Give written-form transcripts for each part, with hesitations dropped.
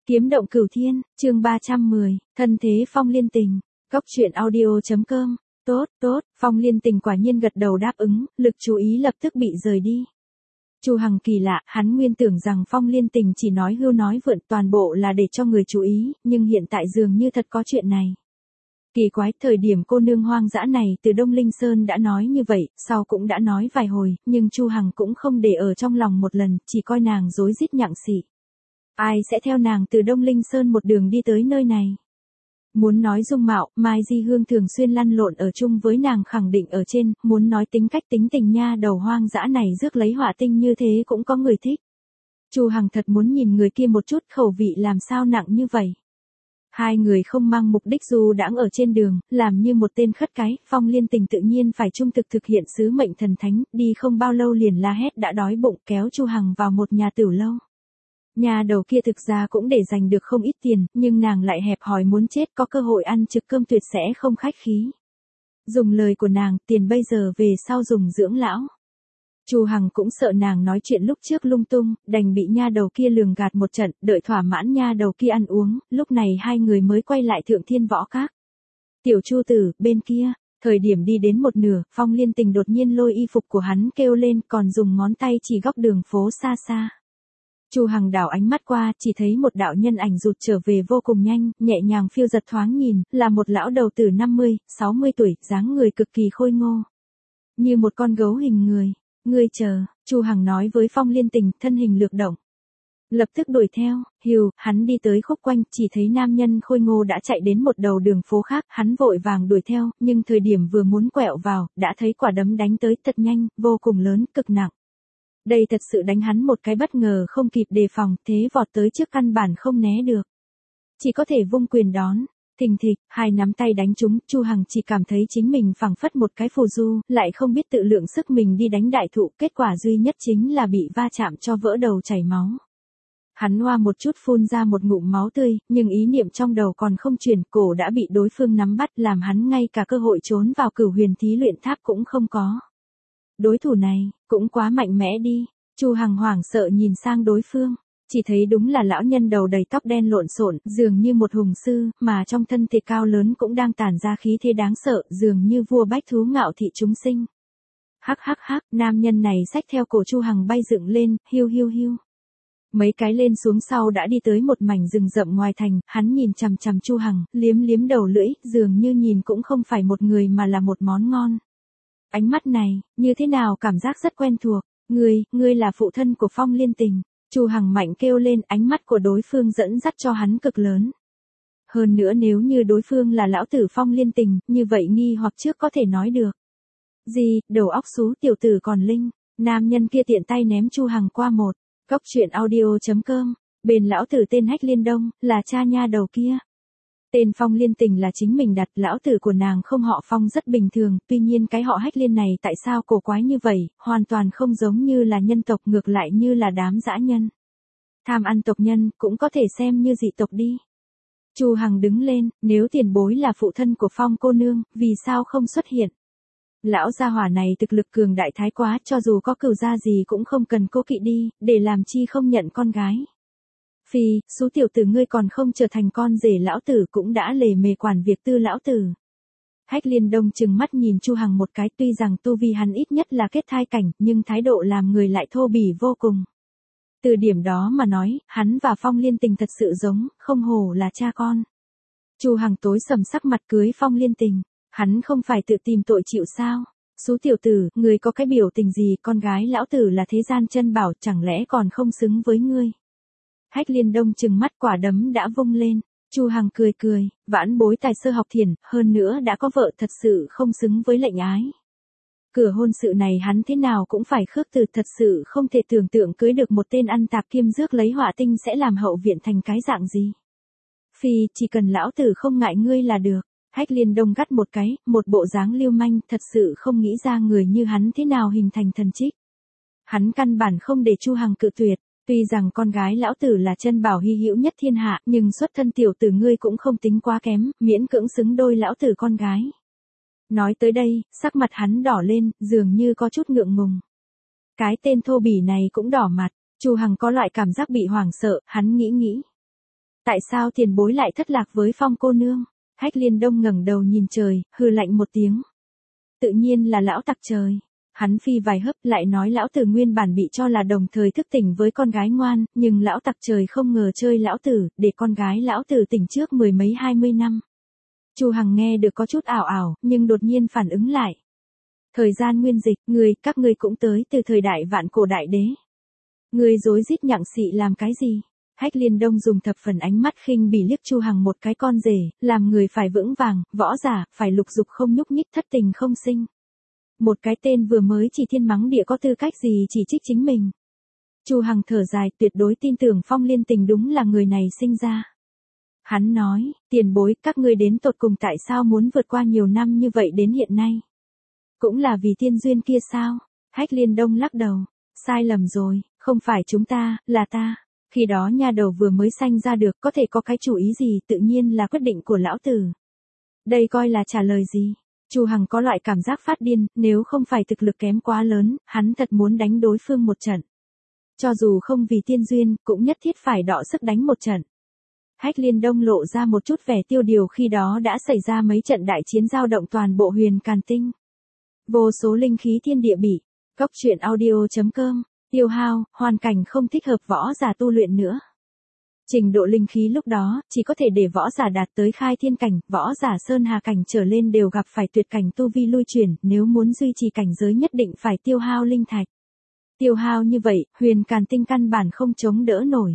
Kiếm động cửu thiên, chương 310, thân thế Phong Liên Tình. Góc truyện audio.com. Tốt, tốt, Phong Liên Tình quả nhiên gật đầu đáp ứng, lực chú ý lập tức bị rời đi. Chu Hằng kỳ lạ, hắn nguyên tưởng rằng Phong Liên Tình chỉ nói hưu nói vượn toàn bộ là để cho người chú ý, nhưng hiện tại dường như thật có chuyện này. Kỳ quái, thời điểm cô nương hoang dã này từ Đông Linh Sơn đã nói như vậy, sau cũng đã nói vài hồi, nhưng Chu Hằng cũng không để ở trong lòng một lần, chỉ coi nàng rối rít nhặng xỉ. Ai sẽ theo nàng từ Đông Linh Sơn một đường đi tới nơi này? Muốn nói dung mạo, Mai Di Hương thường xuyên lăn lộn ở chung với nàng khẳng định ở trên, muốn nói tính cách tính tình nha đầu hoang dã này rước lấy họa tinh như thế cũng có người thích. Chu Hằng thật muốn nhìn người kia một chút, khẩu vị làm sao nặng như vậy. Hai người không mang mục đích du đãng ở trên đường, làm như một tên khất cái, Phong Liên Tình tự nhiên phải trung thực thực hiện sứ mệnh thần thánh, đi không bao lâu liền la hét đã đói bụng kéo Chu Hằng vào một nhà tửu lâu. Nhà đầu kia thực ra cũng để dành được không ít tiền, nhưng nàng lại hẹp hòi muốn chết, có cơ hội ăn trực cơm tuyệt sẽ không khách khí. Dùng lời của nàng, tiền bây giờ về sau dùng dưỡng lão. Chu Hằng cũng sợ nàng nói chuyện lúc trước lung tung, đành bị nha đầu kia lường gạt một trận, đợi thỏa mãn nha đầu kia ăn uống, lúc này hai người mới quay lại Thượng Thiên Võ Các. Tiểu Chu tử, bên kia, thời điểm đi đến một nửa, Phong Liên Tình đột nhiên lôi y phục của hắn kêu lên, còn dùng ngón tay chỉ góc đường phố xa xa. Chu Hằng đảo ánh mắt qua, chỉ thấy một đạo nhân ảnh rụt trở về vô cùng nhanh, nhẹ nhàng phiêu giật thoáng nhìn, là một lão đầu tử 50, 60 tuổi, dáng người cực kỳ khôi ngô. Như một con gấu hình người. Ngươi chờ, Chu Hằng nói với Phong Liên Tình, thân hình lược động. Lập tức đuổi theo, hiu, hắn đi tới khúc quanh, chỉ thấy nam nhân khôi ngô đã chạy đến một đầu đường phố khác, hắn vội vàng đuổi theo, nhưng thời điểm vừa muốn quẹo vào, đã thấy quả đấm đánh tới thật nhanh, vô cùng lớn, cực nặng. Đây thật sự đánh hắn một cái bất ngờ không kịp đề phòng, thế vọt tới trước căn bản không né được. Chỉ có thể vung quyền đón. Thình thịch, hai nắm tay đánh trúng, Chu Hằng chỉ cảm thấy chính mình phảng phất một cái phù du, lại không biết tự lượng sức mình đi đánh đại thụ, kết quả duy nhất chính là bị va chạm cho vỡ đầu chảy máu. Hắn hoa một chút phun ra một ngụm máu tươi, nhưng ý niệm trong đầu còn không chuyển, cổ đã bị đối phương nắm bắt, làm hắn ngay cả cơ hội trốn vào Cửu Huyền Thí Luyện Tháp cũng không có. Đối thủ này, cũng quá mạnh mẽ đi. Chu Hằng hoảng sợ nhìn sang đối phương. Chỉ thấy đúng là lão nhân đầu đầy tóc đen lộn xộn, dường như một hùng sư, mà trong thân thể cao lớn cũng đang tản ra khí thế đáng sợ, dường như vua bách thú ngạo thị chúng sinh. Hắc hắc hắc, nam nhân này xách theo cổ Chu Hằng bay dựng lên, hiu hiu hiu. Mấy cái lên xuống sau đã đi tới một mảnh rừng rậm ngoài thành, hắn nhìn chằm chằm Chu Hằng, liếm liếm đầu lưỡi, dường như nhìn cũng không phải một người mà là một món ngon. Ánh mắt này, như thế nào cảm giác rất quen thuộc, ngươi là phụ thân của Phong Liên Tình. Chu Hằng mạnh kêu lên, ánh mắt của đối phương dẫn dắt cho hắn cực lớn. Hơn nữa nếu như đối phương là lão tử Phong Liên Tình, như vậy nghi hoặc trước có thể nói được. Gì, đầu óc xú tiểu tử còn linh, nam nhân kia tiện tay ném Chu Hằng qua một. Góc truyện audio.com, bên lão tử tên Hách Liên Đông, là cha nha đầu kia. Tên Phong Liên Tình là chính mình đặt, lão tử của nàng không họ Phong rất bình thường, tuy nhiên cái họ Hách Liên này tại sao cổ quái như vậy, hoàn toàn không giống như là nhân tộc, ngược lại như là đám dã nhân. Tham ăn tộc nhân, cũng có thể xem như dị tộc đi. Chu Hằng đứng lên, nếu tiền bối là phụ thân của Phong cô nương, vì sao không xuất hiện? Lão gia hỏa này thực lực cường đại thái quá, cho dù có cửu gia gì cũng không cần cố kỵ đi, để làm chi không nhận con gái. Phi, số tiểu tử ngươi còn không trở thành con rể lão tử cũng đã lề mề quản việc tư lão tử. Hách Liên Đông trừng mắt nhìn Chu Hằng một cái, tuy rằng tu vi hắn ít nhất là kết thai cảnh, nhưng thái độ làm người lại thô bỉ vô cùng. Từ điểm đó mà nói, hắn và Phong Liên Tình thật sự giống, không hổ là cha con. Chu Hằng tối sầm sắc mặt cưới Phong Liên Tình, hắn không phải tự tìm tội chịu sao? Số tiểu tử, ngươi có cái biểu tình gì, con gái lão tử là thế gian chân bảo, chẳng lẽ còn không xứng với ngươi? Hách Liên Đông trừng mắt, quả đấm đã vung lên. Chu Hằng cười cười, vãn bối tài sơ học thiền, hơn nữa đã có vợ, thật sự không xứng với lệnh ái. Cửa hôn sự này hắn thế nào cũng phải khước từ, thật sự không thể tưởng tượng cưới được một tên ăn tạp kiêm rước lấy họa tinh sẽ làm hậu viện thành cái dạng gì. Phi, chỉ cần lão tử không ngại ngươi là được. Hách Liên Đông gắt một cái, một bộ dáng lưu manh, thật sự không nghĩ ra người như hắn thế nào hình thành thần trích. Hắn căn bản không để Chu Hằng cự tuyệt. Tuy rằng con gái lão tử là chân bảo hy hữu nhất thiên hạ, nhưng xuất thân tiểu tử ngươi cũng không tính quá kém, miễn cưỡng xứng đôi lão tử con gái. Nói tới đây, sắc mặt hắn đỏ lên, dường như có chút ngượng ngùng. Cái tên thô bỉ này cũng đỏ mặt, Chu Hằng có loại cảm giác bị hoảng sợ, hắn nghĩ. Tại sao tiền bối lại thất lạc với Phong cô nương? Hách Liên Đông ngẩng đầu nhìn trời, hừ lạnh một tiếng. Tự nhiên là lão tặc trời. Hắn phi vài hớp lại nói lão tử nguyên bản bị cho là đồng thời thức tỉnh với con gái ngoan, nhưng lão tặc trời không ngờ chơi lão tử, để con gái lão tử tỉnh trước 10 mấy 20 năm. Chu Hằng nghe được có chút ảo ảo, nhưng đột nhiên phản ứng lại. Thời gian nguyên dịch, các ngươi cũng tới từ thời đại vạn cổ đại đế. Ngươi rối rít nhặng xị làm cái gì? Hách Liên Đông dùng thập phần ánh mắt khinh bỉ liếc Chu Hằng một cái con rể, làm người phải vững vàng, võ giả, phải lục dục không nhúc nhích thất tình không sinh. Một cái tên vừa mới chỉ thiên mắng địa có tư cách gì chỉ trích chính mình. Chu Hằng thở dài tuyệt đối tin tưởng Phong Liên Tình đúng là người này sinh ra. Hắn nói, tiền bối các ngươi đến tột cùng tại sao muốn vượt qua nhiều năm như vậy đến hiện nay. Cũng là vì tiên duyên kia sao? Hách Liên Đông lắc đầu, sai lầm rồi, không phải chúng ta, là ta. Khi đó nha đầu vừa mới sanh ra được có thể có cái chủ ý gì tự nhiên là quyết định của lão tử. Đây coi là trả lời gì? Chu Hằng có loại cảm giác phát điên, nếu không phải thực lực kém quá lớn, hắn thật muốn đánh đối phương một trận. Cho dù không vì tiên duyên, cũng nhất thiết phải đọ sức đánh một trận. Hách Liên Đông lộ ra một chút vẻ tiêu điều khi đó đã xảy ra mấy trận đại chiến giao động toàn bộ Huyền Càn Tinh. Vô số linh khí thiên địa bị, góc truyện audio.com, tiêu hao, hoàn cảnh không thích hợp võ giả tu luyện nữa. Trình độ linh khí lúc đó, chỉ có thể để võ giả đạt tới khai thiên cảnh, võ giả sơn hà cảnh trở lên đều gặp phải tuyệt cảnh tu vi lui chuyển, nếu muốn duy trì cảnh giới nhất định phải tiêu hao linh thạch. Tiêu hao như vậy, Huyền Càn Tinh căn bản không chống đỡ nổi.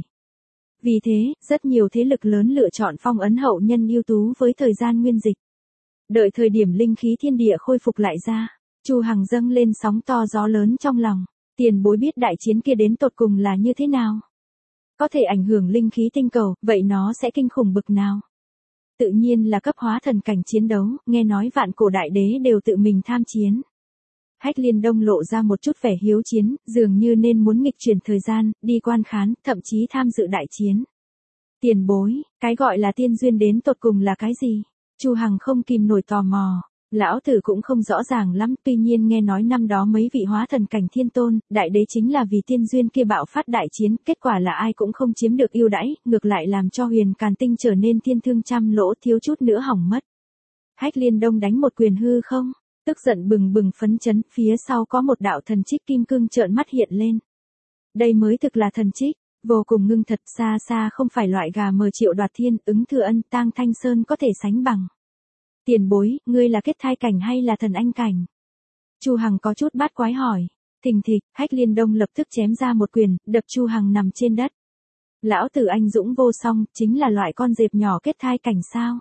Vì thế, rất nhiều thế lực lớn lựa chọn phong ấn hậu nhân ưu tú với thời gian nguyên dịch. Đợi thời điểm linh khí thiên địa khôi phục lại ra, Chu Hằng dâng lên sóng to gió lớn trong lòng, tiền bối biết đại chiến kia đến tột cùng là như thế nào. Có thể ảnh hưởng linh khí tinh cầu, vậy nó sẽ kinh khủng bực nào? Tự nhiên là cấp hóa thần cảnh chiến đấu, nghe nói vạn cổ đại đế đều tự mình tham chiến. Hách Liên Đông lộ ra một chút vẻ hiếu chiến, dường như nên muốn nghịch chuyển thời gian, đi quan khán, thậm chí tham dự đại chiến. Tiền bối, cái gọi là tiên duyên đến tột cùng là cái gì? Chu Hằng không kìm nổi tò mò. Lão tử cũng không rõ ràng lắm, tuy nhiên nghe nói năm đó mấy vị hóa thần cảnh thiên tôn, đại đế chính là vì tiên duyên kia bạo phát đại chiến, kết quả là ai cũng không chiếm được ưu đãi, ngược lại làm cho Huyền Càn Tinh trở nên thiên thương trăm lỗ, thiếu chút nữa hỏng mất. Hách Liên Đông đánh một quyền hư không, tức giận bừng bừng phấn chấn, phía sau có một đạo thần trích kim cương trợn mắt hiện lên. Đây mới thực là thần trích, vô cùng ngưng thật, xa xa không phải loại gà mờ Triệu Đoạt Thiên, Ứng Thừa Ân, Tang Thanh Sơn có thể sánh bằng. Tiền bối, ngươi là kết thai cảnh hay là thần anh cảnh? Chu Hằng có chút bát quái hỏi. Thình thịch, Hách Liên Đông lập tức chém ra một quyền, đập Chu Hằng nằm trên đất. Lão tử anh dũng vô song, chính là loại con dẹp nhỏ kết thai cảnh sao?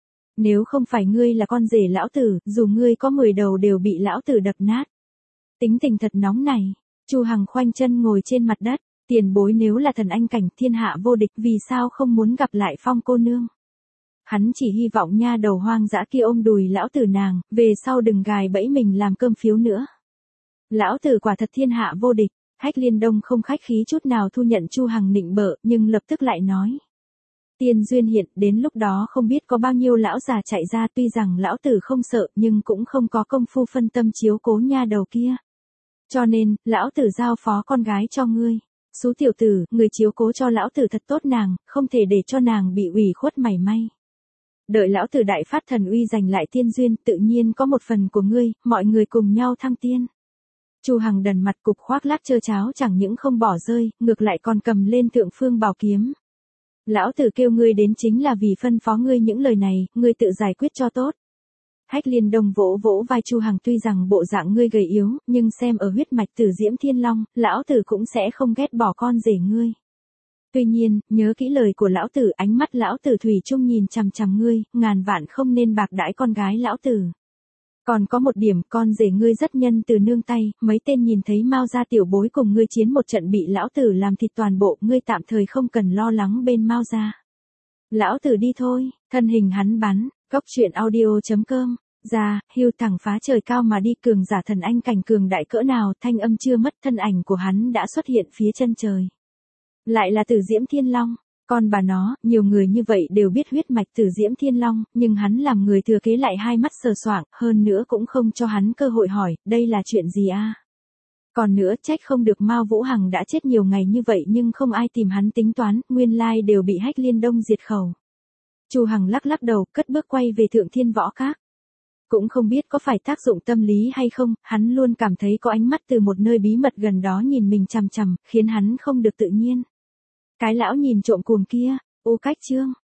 Nếu không phải ngươi là con rể lão tử, dù ngươi có 10 đầu đều bị lão tử đập nát. Tính tình thật nóng này. Chu Hằng khoanh chân ngồi trên mặt đất. Tiền bối nếu là thần anh cảnh thiên hạ vô địch, vì sao không muốn gặp lại Phong cô nương? Hắn chỉ hy vọng nha đầu hoang dã kia ôm đùi lão tử nàng, về sau đừng gài bẫy mình làm cơm phiếu nữa. Lão tử quả thật thiên hạ vô địch. Hách Liên Đông không khách khí chút nào thu nhận Chu Hằng nịnh bợ, nhưng lập tức lại nói. Tiên duyên hiện, đến lúc đó không biết có bao nhiêu lão già chạy ra, tuy rằng lão tử không sợ nhưng cũng không có công phu phân tâm chiếu cố nha đầu kia. Cho nên, lão tử giao phó con gái cho ngươi. Xú tiểu tử, người chiếu cố cho lão tử thật tốt nàng, không thể để cho nàng bị ủy khuất mảy may. Đợi lão tử đại phát thần uy giành lại tiên duyên, tự nhiên có một phần của ngươi, mọi người cùng nhau thăng tiên. Chu Hằng đần mặt cục khoác lác trơ cháo chẳng những không bỏ rơi, ngược lại còn cầm lên thượng phương bảo kiếm. Lão tử kêu ngươi đến chính là vì phân phó ngươi những lời này, ngươi tự giải quyết cho tốt. Hách Liên Đông vỗ vỗ vai Chu Hằng, tuy rằng bộ dạng ngươi gầy yếu, nhưng xem ở huyết mạch Tử Diễm Thiên Long, lão tử cũng sẽ không ghét bỏ con rể ngươi. Tuy nhiên, nhớ kỹ lời của lão tử, ánh mắt lão tử thủy chung nhìn chằm chằm ngươi, ngàn vạn không nên bạc đãi con gái lão tử. Còn có một điểm, con rể ngươi rất nhân từ nương tay, mấy tên nhìn thấy Mao gia tiểu bối cùng ngươi chiến một trận bị lão tử làm thịt toàn bộ, ngươi tạm thời không cần lo lắng bên Mao gia. Lão tử đi thôi, thân hình hắn bắn, góc truyện audio.com, ra, hưu thẳng phá trời cao mà đi, cường giả thần anh cảnh cường đại cỡ nào, thanh âm chưa mất, thân ảnh của hắn đã xuất hiện phía chân trời. Lại là Tử Diễm Thiên Long, con bà nó, nhiều người như vậy đều biết huyết mạch Tử Diễm Thiên Long, nhưng hắn làm người thừa kế lại hai mắt sờ soạng, hơn nữa cũng không cho hắn cơ hội hỏi, đây là chuyện gì a? Còn nữa trách không được Mao Vũ Hằng đã chết nhiều ngày như vậy nhưng không ai tìm hắn tính toán, nguyên lai đều bị Hách Liên Đông diệt khẩu. Chu Hằng lắc lắc đầu, cất bước quay về Thượng Thiên Võ Các. Cũng không biết có phải tác dụng tâm lý hay không, hắn luôn cảm thấy có ánh mắt từ một nơi bí mật gần đó nhìn mình chằm chằm, khiến hắn không được tự nhiên. Cái lão nhìn trộm cuồng kia, ô Cách Trương,